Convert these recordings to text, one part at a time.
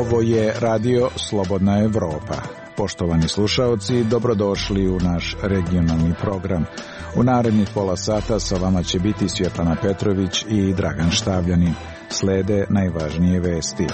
Ovo je Radio Slobodna Evropa. Poštovani slušaoci, dobrodošli u naš regionalni program. U narednih pola sata sa vama će biti Svjetlana Petrović i Dragan Štavljanin. Slede najvažnije vesti.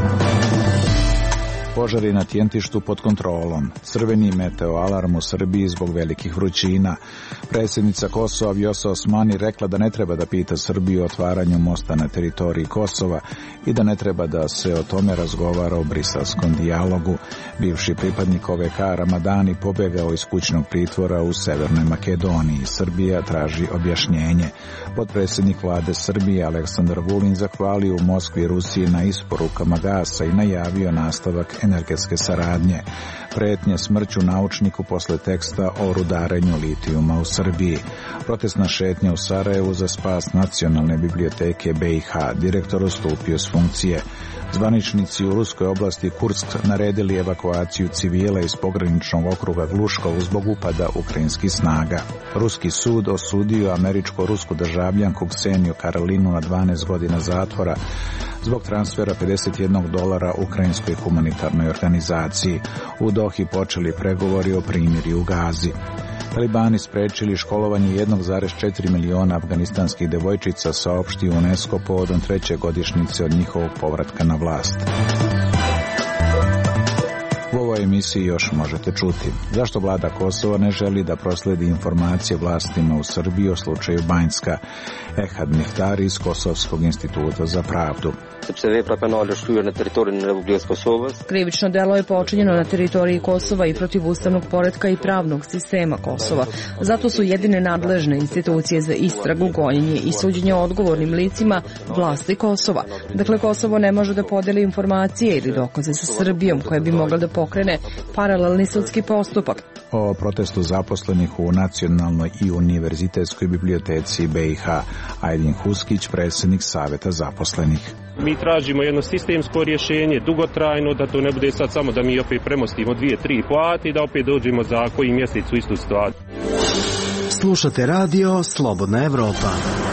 Požari na Tjentištu pod kontrolom. Crveni meteoalarm u Srbiji zbog velikih vrućina. Predsjednica Kosova Vjosa Osmani rekla da ne treba da pita Srbiju o otvaranju mosta na teritoriji Kosova i da ne treba da se o tome razgovara o briselskom dijalogu. Bivši pripadnik OVK Ramadani pobegao iz kućnog pritvora u Severnoj Makedoniji. Srbija traži objašnjenje. Potpredsjednik vlade Srbije Aleksandar Vulin zahvalio u Moskvi Rusiji na isporukama gasa i najavio nastavak energetske saradnje. Pretnje smrću naučniku posle teksta o rudarenju litijuma u Srbiji. Protestna šetnja u Sarajevu za spas Nacionalne biblioteke BiH. Direktor odstupio s funkcije. Zvaničnici u ruskoj oblasti Kursk naredili evakuaciju civila iz pograničnog okruga Gluškov zbog upada ukrajinskih snaga. Ruski sud osudio američko-rusku državljanku Kseniju Karolinu na 12 godina zatvora zbog transfera $51 ukrajinskoj humanitarnoj organizaciji. U Dohi počeli pregovori o primirju u Gazi. Talibani sprečili školovanje 1,4 miliona afganistanskih devojčica, saopštio UNESCO povodom 3. godišnjice od njihovog povratka na vlast. U ovoj emisiji još možete čuti zašto vlada Kosova ne želi da prosledi informacije vlastima u Srbiji o slučaju Banjska. Ehad Mihtari iz Kosovskog instituta za pravdu. Krivično delo je počinjeno na teritoriji Kosova i protiv ustavnog poretka i pravnog sistema Kosova. Zato su jedine nadležne institucije za istragu, gonjenje i suđenje odgovornim licima vlasti Kosova. Dakle, Kosovo ne može da podeli informacije ili dokaze sa Srbijom koja bi mogla da pokrene paralelni sudski postupak. O protestu zaposlenih u Nacionalnoj i univerzitetskoj biblioteci BiH. Ajdin Huskić, predsjednik Saveta zaposlenih. Mi tražimo jedno sistemsko rješenje, dugotrajno, da to ne bude sad samo da mi opet premostimo 2-3 plate i da opet dođemo za koji mjesec u istu situaciju. Slušate radio Slobodna Evropa.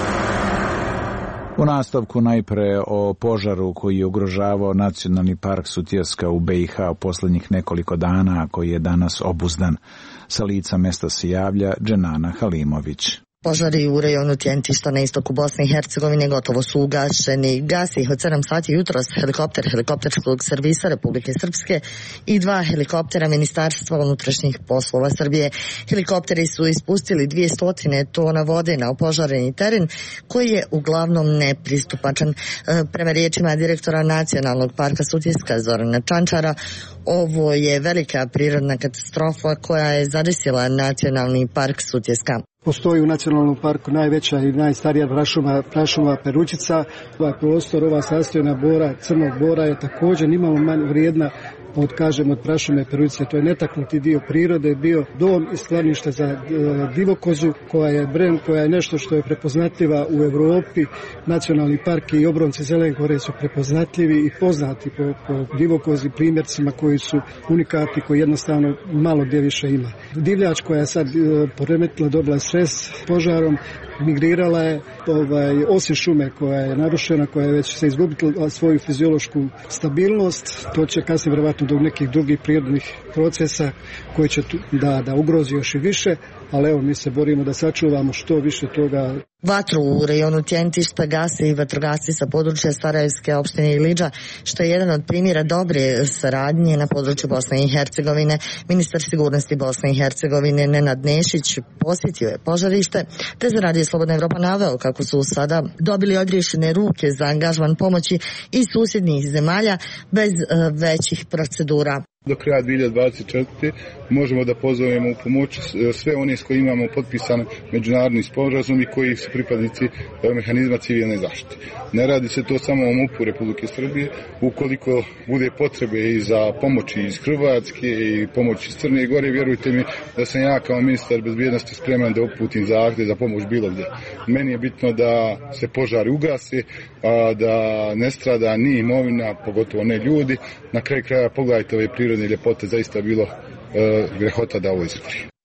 U nastavku najpre o požaru koji je ugrožavao Nacionalni park Sutjeska u BiH u posljednjih nekoliko dana, a koji je danas obuzdan. Sa lica mesta se javlja Dženana Halimović. Požari u rejonu Tjentišta na istoku Bosne i Hercegovine gotovo su ugašeni. Gasi ih od 7 sati jutros helikopter helikopterskog servisa Republike Srpske i 2 helikoptera Ministarstva unutrašnjih poslova Srbije. Helikopteri su ispustili 200 tona vode na opožareni teren koji je uglavnom nepristupačan. Prema riječima direktora Nacionalnog parka Sutjeska Zorana Čančara, ovo je velika prirodna katastrofa koja je zadesila Nacionalni park Sutjeska. Postoji u Nacionalnom parku najveća i najstarija prašuma peručica. Ova prostor, ova sastojna bora, crnog bora je također nimalo manje vrijedna od prašume peručice. To je netaknuti dio prirode, bio dom i sklonište za divokozu koja je brend, koja je nešto što je prepoznatljiva u Europi. Nacionalni park i obronci Zelene gore su prepoznatljivi i poznati po divokozi, primjercima koji su unikatni, koji jednostavno malo gdje više ima. Divljač koja je sad poremetila, dobila stres požarom, migrirala je, osim šume koja je narušena, koja je već se izgubila svoju fiziološku stabilnost. To će kasnije vjerovatno do nekih drugih prirodnih procesa koji će da ugrozi još i više, ali evo mi se borimo da sačuvamo što više toga. Vatru u rejonu Tjentišta gase i vatrogasci sa područja Sarajevske opštine Ilidža, što je jedan od primjera dobre saradnje na području Bosne i Hercegovine. Ministar sigurnosti Bosne i Hercegovine Nenad Nešić posjetio je požarište, te za Radio Slobodna Evropa naveo kako su sada dobili odriješene ruke za angažman pomoći iz susjednih zemalja bez većih procedura. Do kraja 2024. možemo da pozovemo u pomoć sve one s kojima imamo potpisan međunarodni sporazum i koji su pripadnici mehanizma civilne zaštite. Ne radi se to samo o MUP-u Republike Srbije. Ukoliko bude potrebe i za pomoći iz Hrvatske i pomoć iz Crne Gore, vjerujte mi da sam ja kao ministar bezbjednosti spreman da uputim zahtjev za pomoć bilo gdje. Meni je bitno da se požari ugase, da ne strada ni imovina, pogotovo ne ljudi. Na kraju kraja pogledajte ove prirodne ljepote, zaista bilo grehota da ovo izgori.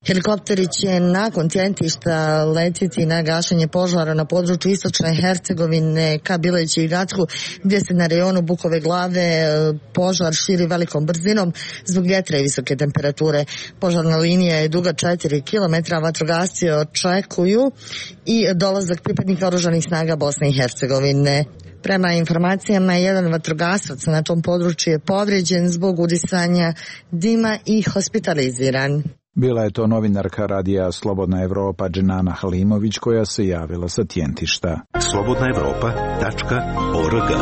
Helikopteri će nakon Tjentišta letjeti na gašenje požara na području istočne Hercegovine ka Bileći i Gacku, gdje se na rejonu Bukove Glave požar širi velikom brzinom zbog vjetra i visoke temperature. Požarna linija je duga 4 km, vatrogasci očekuju i dolazak pripadnika oružanih snaga Bosne i Hercegovine. Prema informacijama, jedan vatrogasac na tom području je povrijeđen zbog udisanja dima i hospitaliziran. Bila je to novinarka radija Slobodna Evropa Dženana Halimović koja se javila sa Tjentišta. slobodnaevropa.org.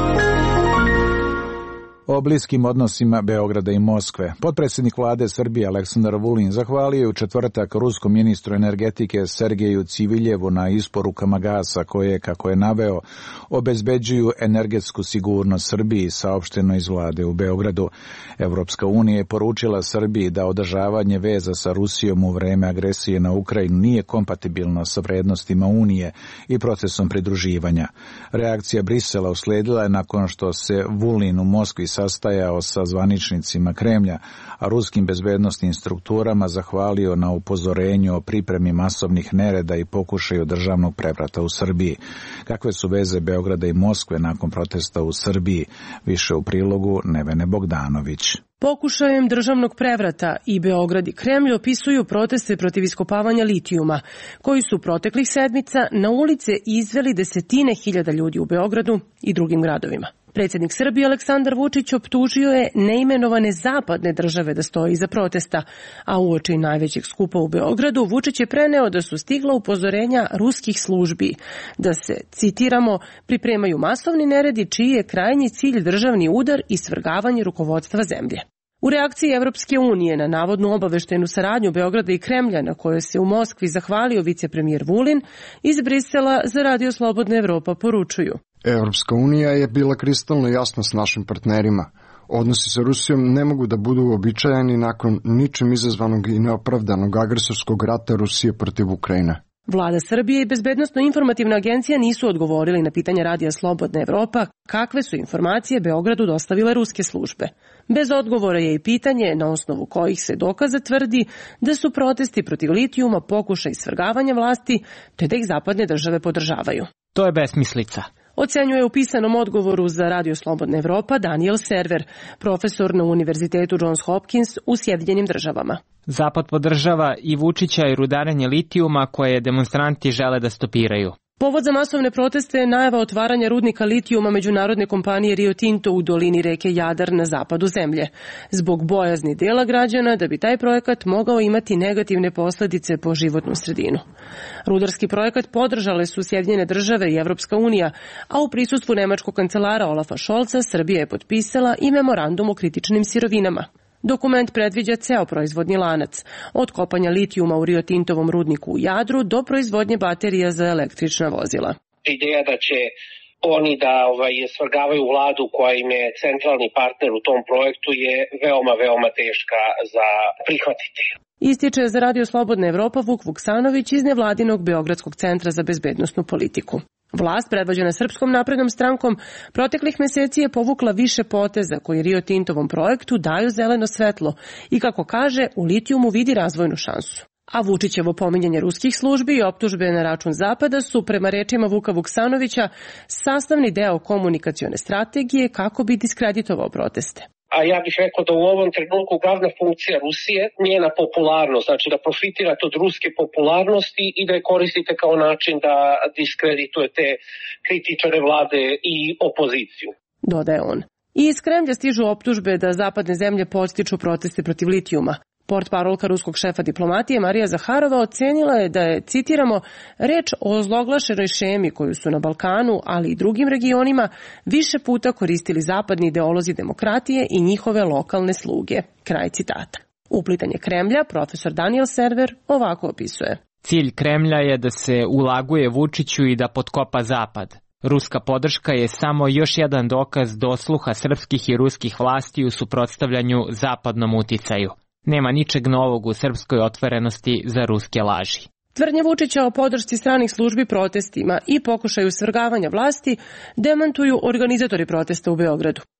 O bliskim odnosima Beograda i Moskve. Potpredsjednik vlade Srbije Aleksandar Vulin zahvalio je u četvrtak ruskom ministru energetike Sergeju Civiljevu na isporukama gasa koje, kako je naveo, obezbeđuju energetsku sigurnost Srbiji, saopšteno iz vlade u Beogradu. Evropska unija je poručila Srbiji da održavanje veza sa Rusijom u vreme agresije na Ukrajinu nije kompatibilno sa vrednostima Unije i procesom pridruživanja. Reakcija Brisela usledila je nakon što se Vulin u Moskvi sastajao sa zvaničnicima Kremlja, a ruskim bezbednosnim strukturama zahvalio na upozorenju o pripremi masovnih nereda i pokušaju državnog prevrata u Srbiji. Kakve su veze Beograda i Moskve nakon protesta u Srbiji? Više u prilogu Nevene Bogdanović. Pokušajem državnog prevrata i Beograd i Kremlj opisuju proteste protiv iskopavanja litijuma, koji su proteklih sedmica na ulice izveli desetine hiljada ljudi u Beogradu i drugim gradovima. Predsjednik Srbije Aleksandar Vučić optužio je neimenovane zapadne države da stoji iza protesta, a uoči najvećeg skupa u Beogradu Vučić je preneo da su stigla upozorenja ruskih službi, da se, citiramo, pripremaju masovni neredi čiji je krajnji cilj državni udar i svrgavanje rukovodstva zemlje. U reakciji Evropske unije na navodnu obaveštenu saradnju Beograda i Kremlja, na kojoj se u Moskvi zahvalio vicepremijer Vulin, iz Brisela za Radio Slobodna Evropa poručuju: Evropska unija je bila kristalno jasna s našim partnerima. Odnosi sa Rusijom ne mogu da budu uobičajeni nakon ničim izazvanog i neopravdanog agresorskog rata Rusije protiv Ukrajine. Vlada Srbije i Bezbednosno-informativna agencija nisu odgovorili na pitanje Radija Slobodna Evropa kakve su informacije Beogradu dostavile ruske službe. Bez odgovora je i pitanje na osnovu kojih se dokaza tvrdi da su protesti protiv litijuma pokušaj svrgavanja vlasti, te da ih zapadne države podržavaju. To je besmislica, ocenjuje u pisanom odgovoru za Radio Slobodna Evropa Daniel Server, profesor na Univerzitetu Johns Hopkins u Sjedinjenim Državama. Zapad podržava i Vučića i rudarenje litijuma koje demonstranti žele da stopiraju. Povod za masovne proteste je najava otvaranja rudnika litijuma međunarodne kompanije Rio Tinto u dolini reke Jadar na zapadu zemlje, zbog bojazni dela građana da bi taj projekat mogao imati negativne posljedice po životnu sredinu. Rudarski projekat podržale su Sjedinjene Države i Evropska unija, a u prisustvu nemačkog kancelara Olafa Scholza Srbija je potpisala i memorandum o kritičnim sirovinama. Dokument predviđa ceo proizvodni lanac, od kopanja litijuma u Rio Tintovom rudniku u Jadru do proizvodnje baterija za električna vozila. Ideja da će oni da svrgavaju vladu koja im je centralni partner u tom projektu je veoma teška za prihvatiti. Ističe za Radio Slobodna Evropa Vuk Vuksanović iz nevladinog Beogradskog centra za bezbednosnu politiku. Vlast, predvođena Srpskom naprednom strankom, proteklih meseci je povukla više poteza koji Rio Tintovom projektu daju zeleno svetlo i, kako kaže, u litijumu vidi razvojnu šansu. A Vučićevo pominjanje ruskih službi i optužbe na račun Zapada su, prema rečima Vuka Vuksanovića, sastavni deo komunikacione strategije kako bi diskreditovao proteste. A ja bih rekao da u ovom trenutku glavna funkcija Rusije njena popularnost, znači da profitirate od ruske popularnosti i da je koristite kao način da diskreditujete kritičare vlade i opoziciju. Dodaje on. I iz Kremlja stižu optužbe da zapadne zemlje podstiču proteste protiv litijuma. Portparolka ruskog šefa diplomatije Marija Zaharova ocenila je da je, citiramo, reč o zloglašenoj šemi koju su na Balkanu, ali i drugim regionima, više puta koristili zapadni ideolozi demokratije i njihove lokalne sluge. Kraj citata. Uplitanje Kremlja profesor Daniel Server ovako opisuje. Cilj Kremlja je da se ulaguje Vučiću i da potkopa Zapad. Ruska podrška je samo još jedan dokaz dosluha srpskih i ruskih vlasti u suprotstavljanju zapadnom uticaju. Nema ničeg novog u srpskoj otvorenosti za ruske laži. Tvrdnje Vučića o podršci stranih službi protestima i pokušaju svrgavanja vlasti demantuju organizatori protesta u Beogradu.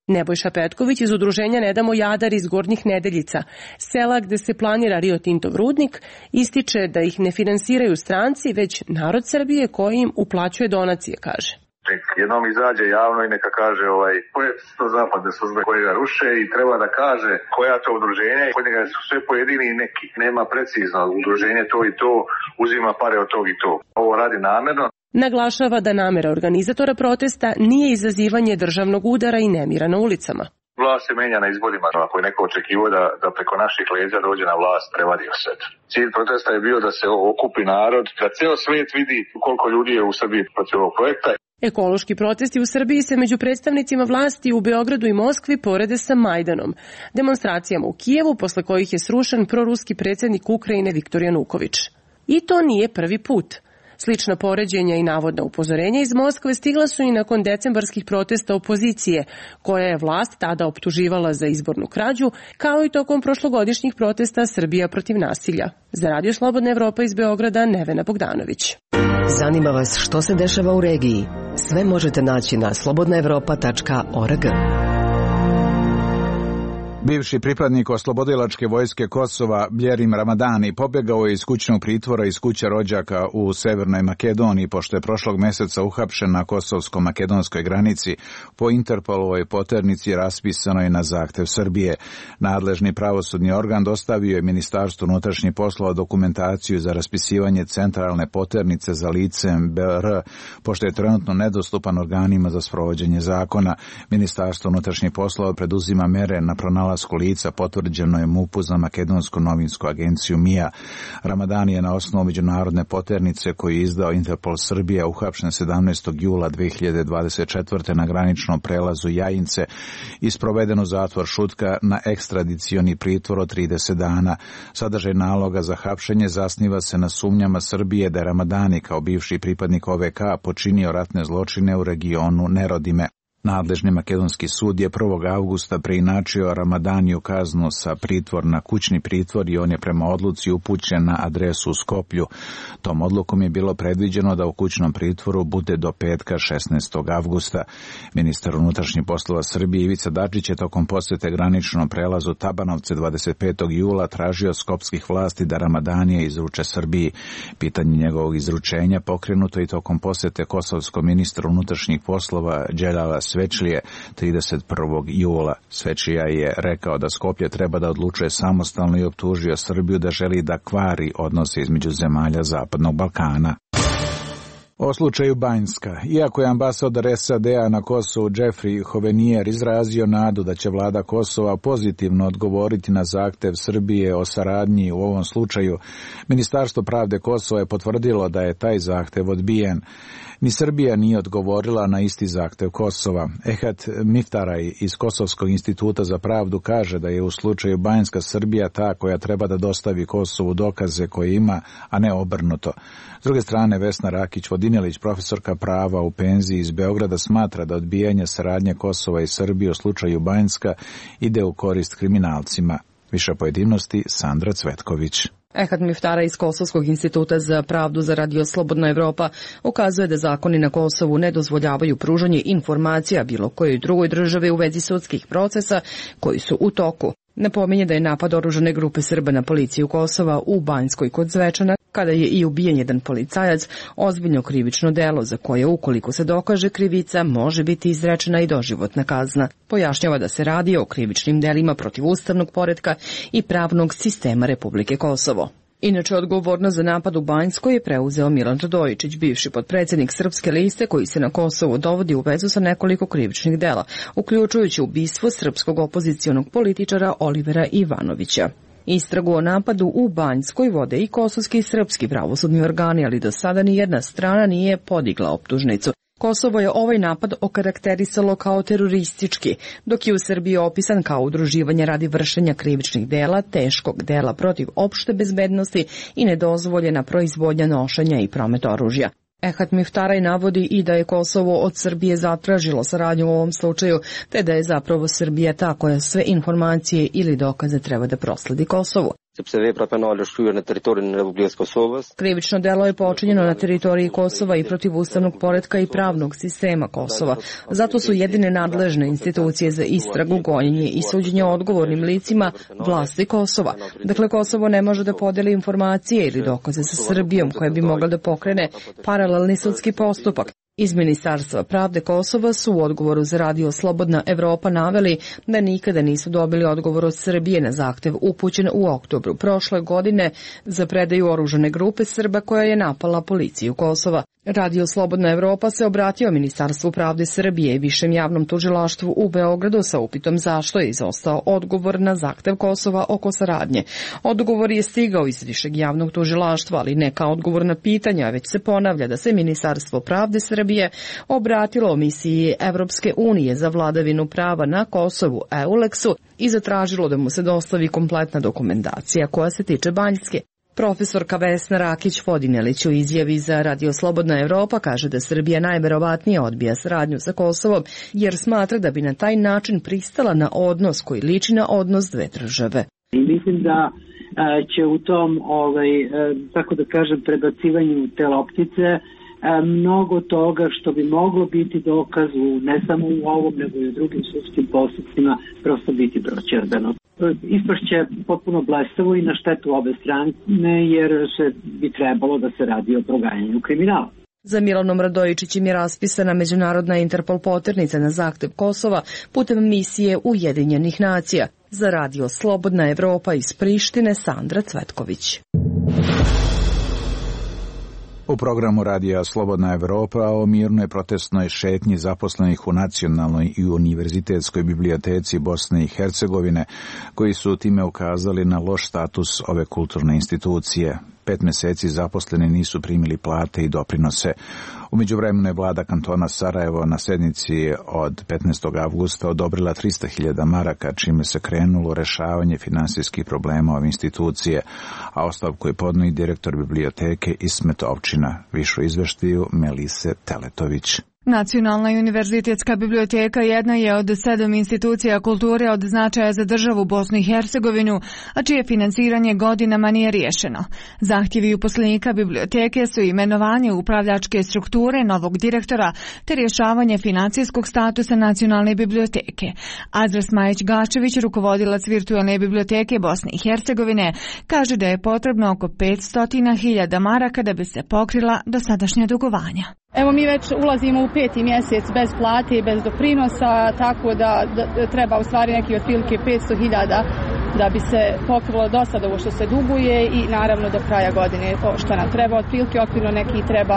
Nebojša Petković iz udruženja Ne damo Jadar iz Gornjih Nedeljica, sela gde se planira Rio Tintov rudnik, ističe da ih ne finansiraju stranci, već narod Srbije koji im uplaćuje donacije, kaže. Jednom izađe javno i neka kaže koje su to zapadne službe koje ga ruše i treba da kaže koja to udruženja i kod njega su sve pojedini i neki. Nema precizno udruženje to i to, uzima pare od tog i to. Ovo radi namerno. Naglašava da namera organizatora protesta nije izazivanje državnog udara i nemira na ulicama. Vlast se menja na izborima. Ako je neko očekivao da preko naših leđa dođe na vlast, prevadio se. Cilj protesta je bio da se okupi narod, da ceo svet vidi koliko ljudi je u Srbiji protiv ovog projekta. Ekološki protesti u Srbiji se među predstavnicima vlasti u Beogradu i Moskvi porede sa Majdanom, demonstracijama u Kijevu posle kojih je srušen proruski predsjednik Ukrajine Viktor Januković. I to nije prvi put. Slična poređenja i navodna upozorenja iz Moskve stigla su i nakon decembarskih protesta opozicije, koja je vlast tada optuživala za izbornu krađu, kao i tokom prošlogodišnjih protesta Srbija protiv nasilja. Za Radio Slobodna Evropa iz Beograda, Nevena Bogdanović. Zanima vas što se dešava u regiji? Sve možete naći na slobodnaevropa.org. Bivši pripadnik oslobodilačke vojske Kosova Bljerim Ramadani pobjegao je iz kućnog pritvora iz kuće rođaka u Severnoj Makedoniji, pošto je prošlog meseca uhapšen na kosovsko-makedonskoj granici po Interpolovoj poternici raspisanoj na zahtev Srbije. Nadležni pravosudni organ dostavio je Ministarstvu unutrašnjih poslova dokumentaciju za raspisivanje centralne poternice za lice BR, pošto je trenutno nedostupan organima za sprovođenje zakona. Ministarstvo unutrašnjih poslova preduzima mere na pronalasku lica, potvrđeno je MUP-u za makedonsku novinsku agenciju MIA. Ramadani je na osnovu međunarodne poternice koju je izdao Interpol Srbija uhapšen 17. jula 2024. na graničnom prelazu Jajince i sproveden u zatvor Šutka na ekstradicioni pritvor od 30 dana. Sadržaj naloga za hapšenje zasniva se na sumnjama Srbije da je Ramadani kao bivši pripadnik OVK počinio ratne zločine u regionu Nerodime. Nadležni makedonski sud je 1. avgusta preinačio Ramadaniju kaznu sa pritvor na kućni pritvor i on je prema odluci upućen na adresu u Skoplju. Tom odlukom je bilo predviđeno da u kućnom pritvoru bude do petka 16. avgusta. Ministar unutrašnjih poslova Srbije Ivica Dačić je tokom posjete graničnom prelazu Tabanovce 25. jula tražio skopskih vlasti da Ramadanije izruče Srbiji. Pitanje njegovog izručenja pokrenuto i tokom posjete kosovskom ministru unutrašnjih poslova Đelala Svečlije 31. jula. Svečlija je rekao da Skoplje treba da odlučuje samostalno i optužio Srbiju da želi da kvari odnose između zemalja Zapadnog Balkana. O slučaju Banjska. Iako je ambasador SAD-a na Kosovu Jeffrey Hovenier izrazio nadu da će vlada Kosova pozitivno odgovoriti na zahtev Srbije o saradnji u ovom slučaju, Ministarstvo pravde Kosova je potvrdilo da je taj zahtev odbijen. Ni Srbija nije odgovorila na isti zahtev Kosova. Ehat Miftaraj iz Kosovskog instituta za pravdu kaže da je u slučaju Banjska Srbija ta koja treba da dostavi Kosovu dokaze koje ima, a ne obrnuto. S druge strane, Vesna Rakić-Vodinelić, profesorka prava u penziji iz Beograda, smatra da odbijanje saradnje Kosova i Srbije u slučaju Banjska ide u korist kriminalcima. Više pojedinosti Sandra Cvetković. Ehat Miftara iz Kosovskog instituta za pravdu za Radio Slobodna Evropa ukazuje da zakoni na Kosovu ne dozvoljavaju pružanje informacija bilo kojoj drugoj državi u vezi sudskih procesa koji su u toku. Napominje da je napad oružane grupe Srba na policiju Kosova u Banjskoj kod Zvečana, kada je i ubijen jedan policajac, ozbiljno krivično delo za koje, ukoliko se dokaže krivica, može biti izrečena i doživotna kazna. Pojašnjava da se radi o krivičnim delima protiv ustavnog poretka i pravnog sistema Republike Kosovo. Inače, odgovornost za napad u Banjskoj je preuzeo Milan Radojičić, bivši potpredsjednik Srpske liste koji se na Kosovu dovodi u vezu sa nekoliko krivičnih dela, uključujući ubistvo srpskog opozicionog političara Olivera Ivanovića. Istragu o napadu u Banjskoj vode i kosovski i srpski pravosudni organi, ali do sada ni jedna strana nije podigla optužnicu. Kosovo je ovaj napad okarakterisalo kao teroristički, dok je u Srbiji opisan kao udruživanje radi vršenja krivičnih dela, teškog dela protiv opšte bezbednosti i nedozvoljena proizvodnja, nošenja i promet oružja. Ehat Miftaraj navodi i da je Kosovo od Srbije zatražilo saradnju u ovom slučaju, te da je zapravo Srbija ta koja sve informacije ili dokaze treba da prosledi Kosovu. Krivično delo je počinjeno na teritoriji Kosova i protiv ustavnog poretka i pravnog sistema Kosova. Zato su jedine nadležne institucije za istragu, gonjenje i suđenje odgovornim licima vlasti Kosova. Dakle, Kosovo ne može da podeli informacije ili dokaze sa Srbijom koje bi mogla da pokrene paralelni sudski postupak. Iz Ministarstva pravde Kosova su u odgovoru za radio Slobodna Evropa naveli da nikada nisu dobili odgovor od Srbije na zahtev upućen u oktobru prošle godine za predaju oružane grupe Srba koja je napala policiju Kosova. Radio Slobodna Evropa se obratio Ministarstvu pravde Srbije i Višem javnom tužilaštvu u Beogradu sa upitom zašto je izostao odgovor na zahtev Kosova oko saradnje. Odgovor je stigao iz Višeg javnog tužilaštva, ali ne kao odgovor na pitanja, već se ponavlja da se Ministarstvo pravde Srbije obratilo misiji Evropske unije za vladavinu prava na Kosovu, EULEX-u, i zatražilo da mu se dostavi kompletna dokumentacija koja se tiče Banjske. Profesorka Vesna Rakić-Vodinelić u izjavi za Radio Slobodna Evropa kaže da Srbija najverovatnije odbija saradnju sa Kosovom jer smatra da bi na taj način pristala na odnos koji liči na odnos dve države. Mislim da će u tom, tako da kažem, prebacivanju te loptice mnogo toga što bi moglo biti dokaz ne samo u ovom nego i u drugim sudskim postupcima prosto biti proćerdano. Ispašće potpuno blestavo i na štetu obe strane jer se bi trebalo da se radi o proganjanju kriminala. Za Milanom Radojičićem je raspisana međunarodna Interpol poternica na zahtev Kosova putem misije Ujedinjenih nacija. Za Radio Slobodna Evropa iz Prištine Sandra Cvetković. U programu Radija Slobodna Evropa o mirnoj protestnoj šetnji zaposlenih u Nacionalnoj i univerzitetskoj biblioteci Bosne i Hercegovine, koji su time ukazali na loš status ove kulturne institucije. 5 meseci zaposleni nisu primili plate i doprinose. U međuvremenu je vlada kantona Sarajevo na sednici od 15. avgusta odobrila 300.000 maraka, čime se krenulo rešavanje finansijskih problema ove institucije, a ostavku je podneo i direktor biblioteke Ismet Ovčina. Više izveštaju Melise Teletović. Nacionalna i univerzitetska biblioteka jedna je od 7 institucija kulture od značaja za državu Bosnu i Hercegovinu, a čije finansiranje godinama nije riješeno. Zahtjevi uposlenika biblioteke su imenovanje upravljačke strukture novog direktora te rješavanje financijskog statusa Nacionalne biblioteke. Adres Majić-Gačević, rukovodilac virtualne biblioteke Bosne i Hercegovine, kaže da je potrebno oko 500.000 maraka da bi se pokrila dosadašnja dugovanja. Evo mi već ulazimo u 5. mjesec bez plate i bez doprinosa, tako da treba u stvari neki otprilike 500.000 da bi se pokrilo dosta ovo što se duguje i naravno do kraja godine što nam treba. Otprilike okvirno neki treba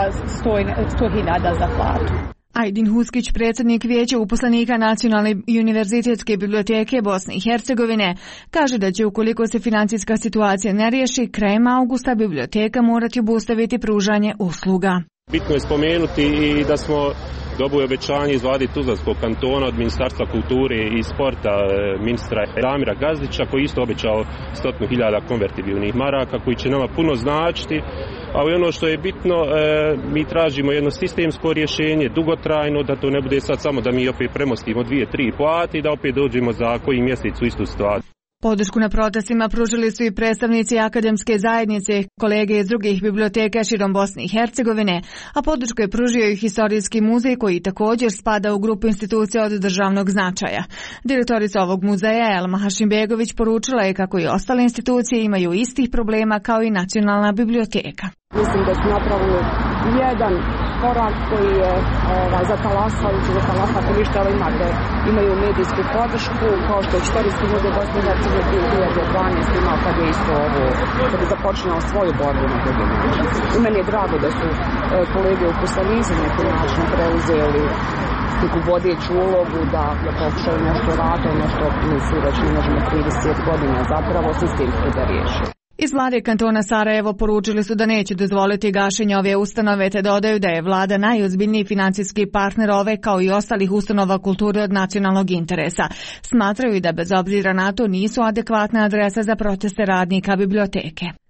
100.000 za platu. Ajdin Huskić, predsjednik Vijeća uposlenika Nacionalne i univerzitetske biblioteke Bosne i Hercegovine, kaže da će ukoliko se financijska situacija ne riješi, krajem augusta biblioteka morati obustaviti pružanje usluga. Bitno je spomenuti i da smo dobili obećanje iz vlade Tuzlanskog kantona od Ministarstva kulture i sporta ministra Damira Gazdića, koji isto obećao 100.000 konvertibilnih maraka koji će nama puno značiti. Ali ono što je bitno, mi tražimo jedno sistemsko rješenje, dugotrajno, da to ne bude sad samo da mi opet premostimo 2-3 plate i da opet dođemo za koji mjesec u istu stvar. Podršku na protestima pružili su i predstavnici akademske zajednice, kolege iz drugih biblioteka širom Bosne i Hercegovine, a podršku je pružio i Historijski muzej koji također spada u grupu institucija od državnog značaja. Direktorica ovog muzeja Elma Hašimbegović poručila je kako i ostale institucije imaju istih problema kao i Nacionalna biblioteka. Mislim da su napravili jedan korak koji je zatalasavajući, ništa, ali imaju medijsku podršku, kao što je Historijski muzej Bosne i Hercegovine 2012 imao kad je isto ovo, kad je započinao svoju borbu na drugi način. I meni je drago da su kolege uposlenici na neki način preuzeli neku vodeću ulogu da pokušaju nešto raditi, nešto misli da ne možemo 30 godina zapravo sistemski da riješi. Iz vlade kantona Sarajevo poručili su da neće dozvoliti gašenje ove ustanove te dodaju da je vlada najozbiljniji financijski partner ove kao i ostalih ustanova kulture od nacionalnog interesa. Smatraju i da bez obzira na to nisu adekvatna adresa za proteste radnika biblioteke.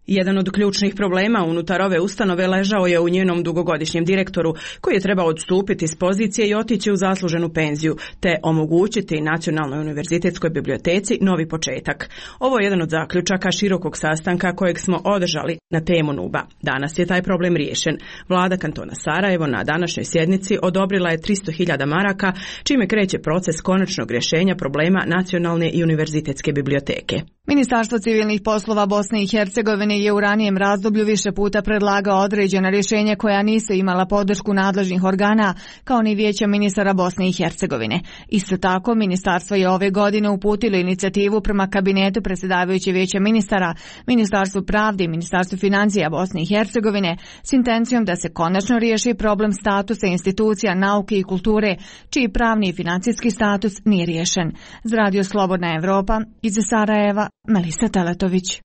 Jedan od ključnih problema unutar ove ustanove ležao je u njenom dugogodišnjem direktoru, koji je trebao odstupiti s pozicije i otići u zasluženu penziju, te omogućiti Nacionalnoj univerzitetskoj biblioteci novi početak. Ovo je jedan od zaključaka širokog sastanka kojeg smo održali na temu NUB-a. Danas je taj problem riješen. Vlada kantona Sarajevo na današnjoj sjednici odobrila je 300.000 maraka, čime kreće proces konačnog rješenja problema Nacionalne i univerzitetske biblioteke. Ministarstvo civilnih poslova Bosne i Hercegovine je u ranijem razdoblju više puta predlagao određena rješenja koja nisu imala podršku nadležnih organa, kao ni Vijeća ministara Bosne i Hercegovine. Isto tako, ministarstvo je ove godine uputilo inicijativu prema kabinetu predsjedavajuće Vijeća ministara, Ministarstvu pravde i Ministarstvu financija Bosne i Hercegovine s intencijom da se konačno riješi problem statusa institucija nauke i kulture, čiji pravni i financijski status nije riješen. Za Radio Slobodna Evropa, iz Sarajeva, Melisa Teletović.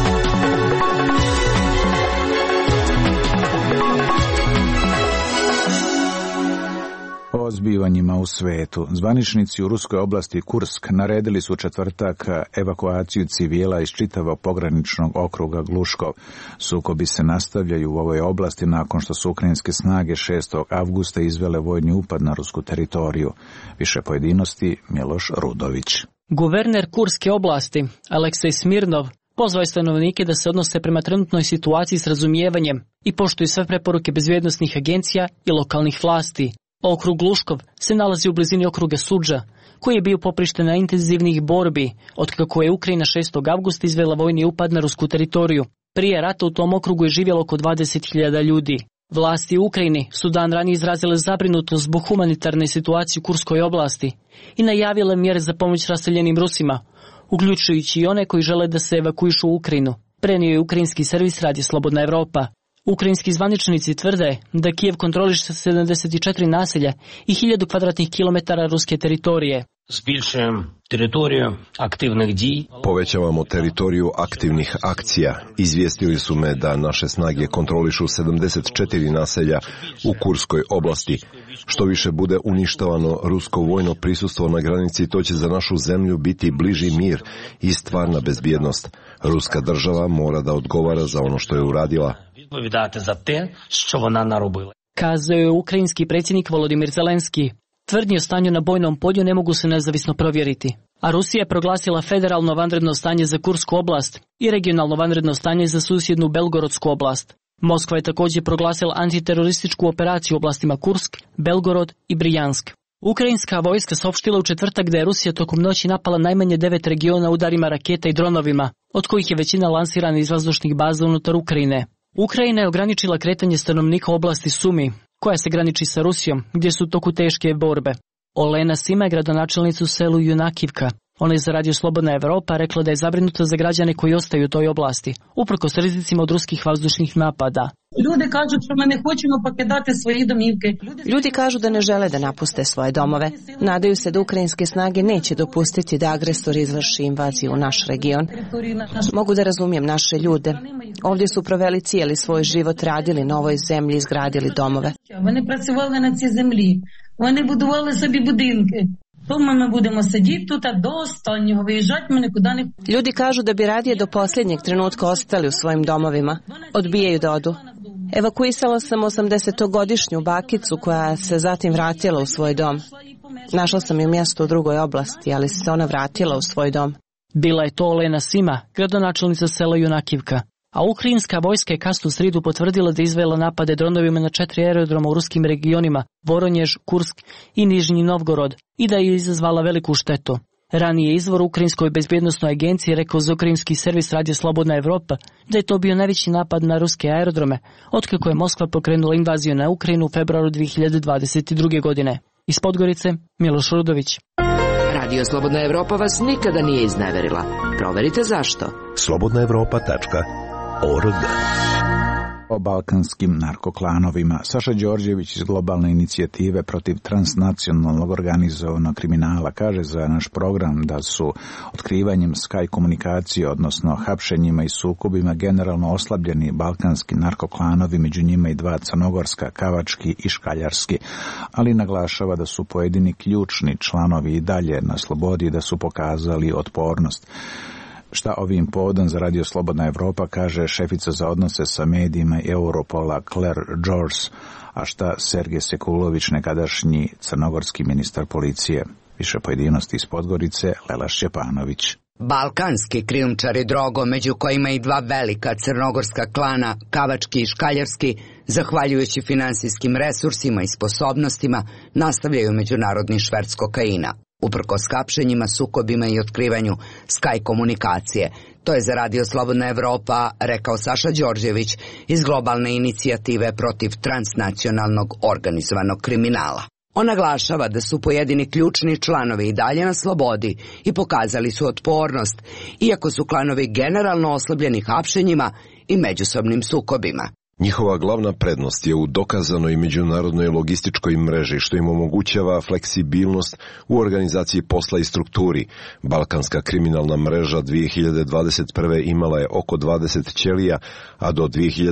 O zbivanjima u svetu. Zvaničnici u ruskoj oblasti Kursk naredili su četvrtak evakuaciju civila iz čitavog pograničnog okruga Gluškov. Sukobi se nastavljaju u ovoj oblasti nakon što su ukrajinske snage 6. avgusta izvele vojni upad na rusku teritoriju. Više pojedinosti Miloš Rudović. Guverner Kurske oblasti, Aleksej Smirnov, pozvao je stanovnike da se odnose prema trenutnoj situaciji s razumijevanjem i poštuju sve preporuke bezbjednosnih agencija i lokalnih vlasti. Okrug Gluškov se nalazi u blizini okruga Sudža, koji je bio poprište na intenzivnih borbi, otkako je Ukrajina 6. avgusta izvela vojni upad na rusku teritoriju. Prije rata u tom okrugu je živjelo oko 20.000 ljudi. Vlasti u Ukrajini su dan ranije izrazile zabrinutost zbog humanitarne situacije u Kurskoj oblasti i najavile mjere za pomoć raseljenim Rusima, uključujući i one koji žele da se evakuišu u Ukrajinu, prenio je ukrajinski servis Radio Slobodna Evropa. Ukrajinski zvaničnici tvrde da Kijev kontroliše 74 naselja i 1000 kvadratnih kilometara ruske teritorije. Povećavamo teritoriju aktivnih akcija. Izvijestili su me da naše snage kontrolišu 74 naselja u Kurskoj oblasti. Što više bude uništavano rusko vojno prisustvo na granici, to će za našu zemlju biti bliži mir i stvarna bezbjednost. Ruska država mora da odgovara za ono što je uradila. Kazao je ukrajinski predsjednik Volodimir Zelenski. Tvrdnje o stanju na bojnom polju ne mogu se nezavisno provjeriti. A Rusija je proglasila federalno vanredno stanje za Kursku oblast i regionalno vanredno stanje za susjednu Belgorodsku oblast. Moskva je također proglasila antiterorističku operaciju u oblastima Kursk, Belgorod i Brijansk. Ukrajinska vojska saopštila u četvrtak da je Rusija tokom noći napala najmanje 9 regiona udarima raketa i dronovima, od kojih je većina lansirana iz vazdušnih baza unutar Ukrajine. Ukrajina je ograničila kretanje stanovnika u oblasti Sumi, koja se graniči sa Rusijom, gdje su u toku teške borbe. Olena Sima je gradonačelnica u selu Junakivka. Ona je za Radio Slobodna Evropa rekla da je zabrinuta za građane koji ostaju u toj oblasti, uprkos rizicima od ruskih vazdušnih napada. Ljudi kažu da ne žele da napuste svoje domove. Nadaju se da ukrajinske snage neće dopustiti da agresor izvrši invaziju u naš region. Mogu da razumijem naše ljude. Ovdje su proveli cijeli svoj život, radili na ovoj zemlji, izgradili domove. Вони працювали на цій землі. Вони будували собі будинки. Тому ми будемо сидіти тут до останнього. Виїжджати ми нікуди не... Ljudi kažu da bi radije do posljednjeg trenutka ostali u svojim domovima. Odbijaju da odu. Evakuisala sam 80-godišnju bakicu koja se zatim vratila u svoj dom. Našla sam ju mjesto u drugoj oblasti, ali se ona vratila u svoj dom. Bila je to Olena Sima, gradonačelnica sela Junakivka. A ukrajinska vojska je kasnu sridu potvrdila da je izvela napade dronovima na 4 aerodroma u ruskim regionima Voronjež, Kursk i Nižnji Novgorod i da je izazvala veliku štetu. Ranije izvor Ukrajinskoj bezbjednosnoj agenciji rekao za ukrajinski servis Radio Slobodna Evropa da je to bio najveći napad na ruske aerodrome, otkako je Moskva pokrenula invaziju na Ukrajinu u februaru 2022. godine. Iz Podgorice, Miloš Rudović. Radio Slobodna Evropa vas nikada nije izneverila. Proverite zašto. slobodnaevropa.org. O balkanskim narkoklanovima. Saša Đorđević iz globalne inicijative protiv transnacionalnog organizovanog kriminala kaže za naš program da su otkrivanjem Sky komunikacije, odnosno hapšenjima i sukobima generalno oslabljeni balkanski narkoklanovi, među njima i 2 crnogorska, kavački i škaljarski, ali naglašava da su pojedini ključni članovi i dalje na slobodi i da su pokazali otpornost. Šta ovim povodom za Radio Slobodna Evropa kaže šefica za odnose sa medijima Europola Claire George, a šta Sergej Sekulović, nekadašnji crnogorski ministar policije. Više pojedinosti iz Podgorice, Lela Šćepanović. Balkanski krijumčari drogom, među kojima i dva velika crnogorska klana, Kavački i Škaljarski, zahvaljujući finansijskim resursima i sposobnostima, nastavljaju međunarodni šverc kokaina. Uprkos hapšenjima, sukobima i otkrivanju Sky komunikacije. To je za Radio Slobodna Evropa rekao Saša Đorđević iz globalne inicijative protiv transnacionalnog organizovanog kriminala. On naglašava da su pojedini ključni članovi i dalje na slobodi i pokazali su otpornost, iako su klanovi generalno oslabljeni hapšenjima i međusobnim sukobima. Njihova glavna prednost je u dokazanoj međunarodnoj logističkoj mreži, što im omogućava fleksibilnost u organizaciji posla i strukturi. Balkanska kriminalna mreža 2021. imala je oko 20 ćelija, a do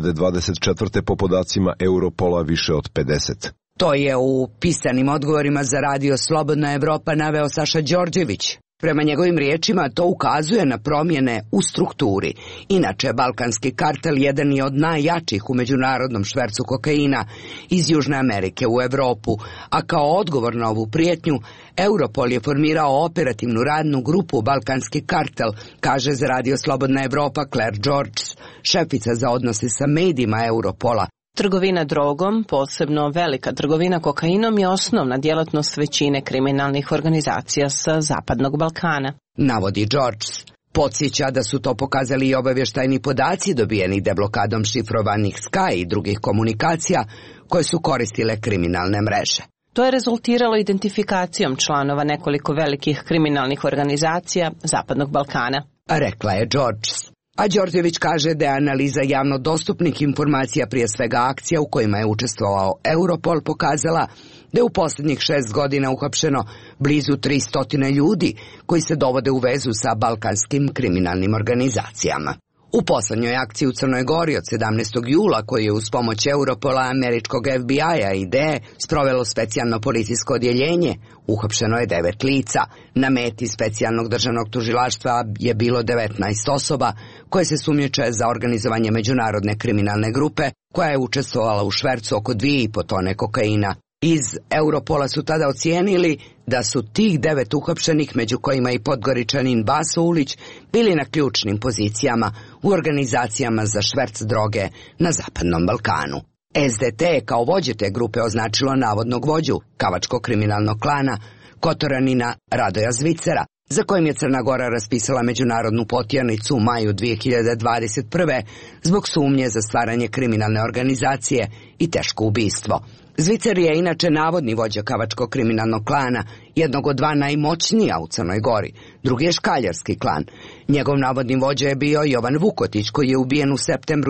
2024. po podacima Europola više od 50. To je u pisanim odgovorima za Radio Slobodna Evropa naveo Saša Đorđević. Prema njegovim riječima to ukazuje na promjene u strukturi. Inače, balkanski kartel jedan je od najjačih u međunarodnom švercu kokaina iz Južne Amerike u Evropu, a kao odgovor na ovu prijetnju, Europol je formirao operativnu radnu grupu Balkanski kartel, kaže za Radio Slobodna Evropa Claire George, šefica za odnose sa medijima Europola. Trgovina drogom, posebno velika trgovina kokainom, je osnovna djelatnost većine kriminalnih organizacija sa Zapadnog Balkana, navodi George. Podsjeća da su to pokazali i obavještajni podaci dobijeni deblokadom šifrovanih Sky i drugih komunikacija koje su koristile kriminalne mreže. To je rezultiralo identifikacijom članova nekoliko velikih kriminalnih organizacija Zapadnog Balkana, rekla je George. A Đorđević kaže da je analiza javno dostupnih informacija, prije svega akcija u kojima je učestvovao Europol, pokazala da je u posljednjih 6 godina uhapšeno blizu 300 ljudi koji se dovode u vezu sa balkanskim kriminalnim organizacijama. U poslednjoj akciji u Crnoj Gori od 17. jula, koji je uz pomoć Europola, američkog FBI-a i DE sprovelo specijalno policijsko odjeljenje, uhapšeno je 9 lica. Na meti specijalnog državnog tužilaštva je bilo 19 osoba koje se sumnjiče za organizovanje međunarodne kriminalne grupe koja je učestvovala u švercu oko 2,5 tone kokaina. Iz Europola su tada ocijenili da su tih 9 uhapšenih, među kojima i Podgoričanin Baso Ulić, bili na ključnim pozicijama u organizacijama za šverc droge na Zapadnom Balkanu. SDT je kao vođe te grupe označilo navodnog vođu Kavačkog kriminalnog klana Kotoranina Radoja Zvicera, za kojim je Crna Gora raspisala međunarodnu potjernicu u maju 2021. zbog sumnje za stvaranje kriminalne organizacije i teško ubistvo. Zvicer je inače navodni vođa Kavačkog kriminalnog klana, jednog od dva najmoćnija u Crnoj Gori. Drugi je Škaljarski klan. Njegov navodni vođa je bio Jovan Vukotić, koji je ubijen u septembru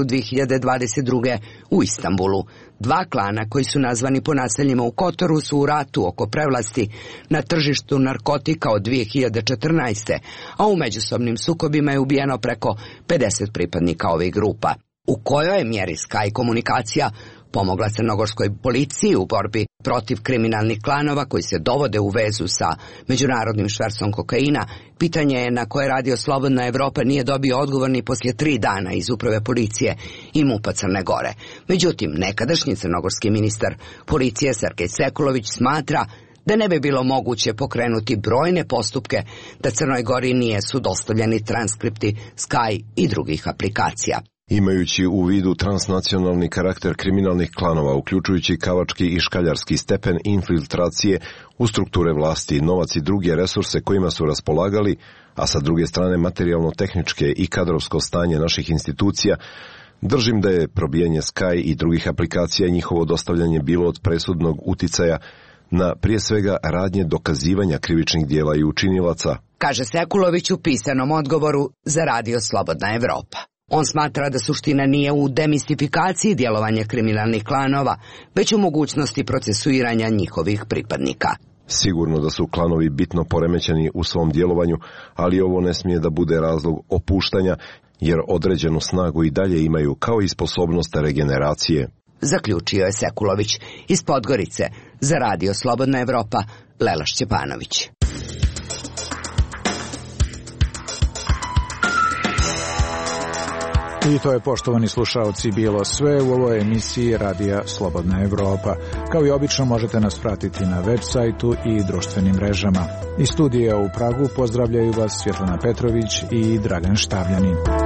2022. u Istanbulu. Dva klana koji su nazvani po naseljima u Kotoru su u ratu oko prevlasti na tržištu narkotika od 2014. a u međusobnim sukobima je ubijeno preko 50 pripadnika ovih grupa. U kojoj je mjeri Sky komunikacija pomogla crnogorskoj policiji u borbi protiv kriminalnih klanova koji se dovode u vezu sa međunarodnim švercom kokaina, pitanje je na koje Radio Slobodna Evropa nije dobio odgovor ni poslije 3 dana iz uprave policije i MUP-a Crne Gore. Međutim, nekadašnji crnogorski ministar policije Sergej Sekulović smatra da ne bi bilo moguće pokrenuti brojne postupke da Crnoj Gori nije su dostavljeni transkripti Sky i drugih aplikacija. Imajući u vidu transnacionalni karakter kriminalnih klanova, uključujući Kavački i Škaljarski, stepen infiltracije u strukture vlasti, novac i druge resurse kojima su raspolagali, a sa druge strane materijalno-tehničke i kadrovsko stanje naših institucija, držim da je probijanje Sky i drugih aplikacija i njihovo dostavljanje bilo od presudnog uticaja na prije svega radnje dokazivanja krivičnih dijela i učinilaca, kaže Sekulović u pisanom odgovoru za Radio Slobodna Evropa. On smatra da suština nije u demistifikaciji djelovanja kriminalnih klanova, već u mogućnosti procesuiranja njihovih pripadnika. Sigurno da su klanovi bitno poremećeni u svom djelovanju, ali ovo ne smije da bude razlog opuštanja, jer određenu snagu i dalje imaju, kao i sposobnost regeneracije. Zaključio je Sekulović iz Podgorice za Radio Slobodna Evropa, Lela Šćepanović. I to je, poštovani slušaoci, bilo sve u ovoj emisiji Radija Slobodna Evropa. Kao i obično možete nas pratiti na web sajtu i društvenim mrežama. Iz studija u Pragu pozdravljaju vas Svjetlana Petrović i Dragan Štavljanin.